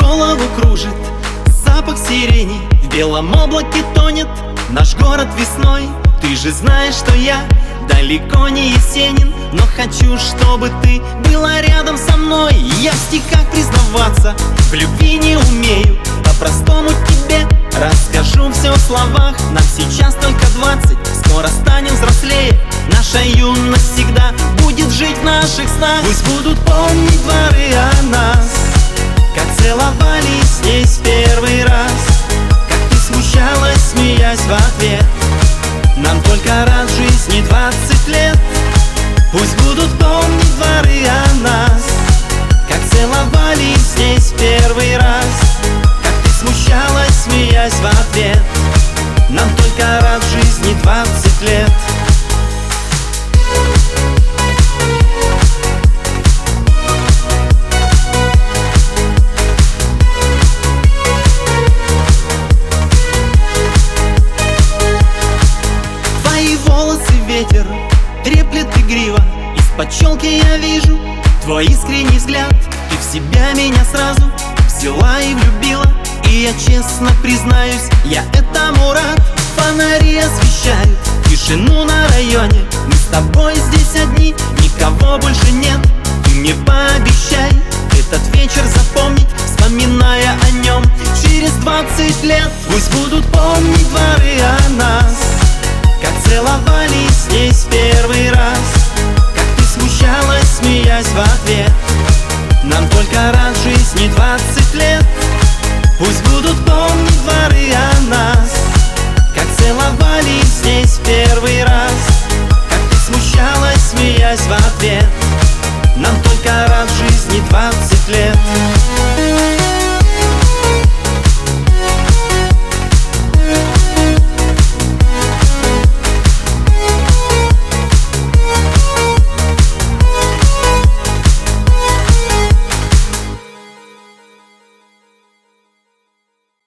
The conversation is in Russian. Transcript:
голову кружит запах сирени, в белом облаке тонет наш город весной. Ты же знаешь, что я далеко не Есенин, но хочу, чтобы ты была рядом со мной. Я в стихах признаваться в любви не умею, по-простому тебе расскажу все в словах. Нам сейчас только 20, скоро станем взрослее. Наша юность всегда будет жить в наших снах. Пусть будут помнить дворы о нас, как целовались здесь в первый раз, как ты смущалась, смеясь в ответ. Нам только раз в жизни 20 лет. Пусть будут помнить дворы о нас, как целовались здесь в первый раз, как ты смущалась, смеясь в ответ. Нам только раз в жизни 20 лет. Ветер треплет игриво, из-под челки я вижу твой искренний взгляд. Ты в себя меня сразу взяла и влюбила, и я честно признаюсь, я этому рад. Фонари освещают тишину на районе, мы с тобой здесь одни, никого больше нет. Ты мне пообещай этот вечер запомнить, вспоминая о нем через 20 лет. Пусть будут помнить дворы о нас, как целовались здесь в первый раз, как ты смущалась, смеясь в ответ. Нам только раз в жизни 20